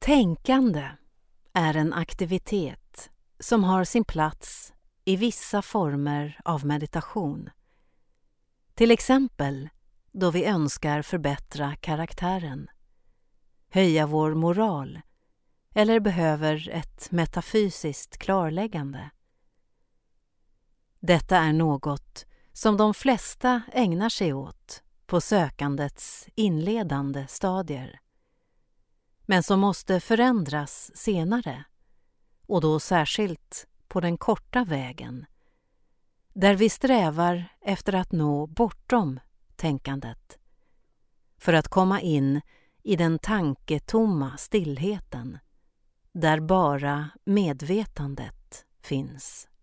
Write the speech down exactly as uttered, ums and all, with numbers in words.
Tänkande är en aktivitet som har sin plats i vissa former av meditation. Till exempel då vi önskar förbättra karaktären, höja vår moral eller behöver ett metafysiskt klarläggande. Detta är något som de flesta ägnar sig åt på sökandets inledande stadier, men som måste förändras senare, och då särskilt på den korta vägen, där vi strävar efter att nå bortom tänkandet, för att komma in i den tanketomma stillheten, där bara medvetandet finns.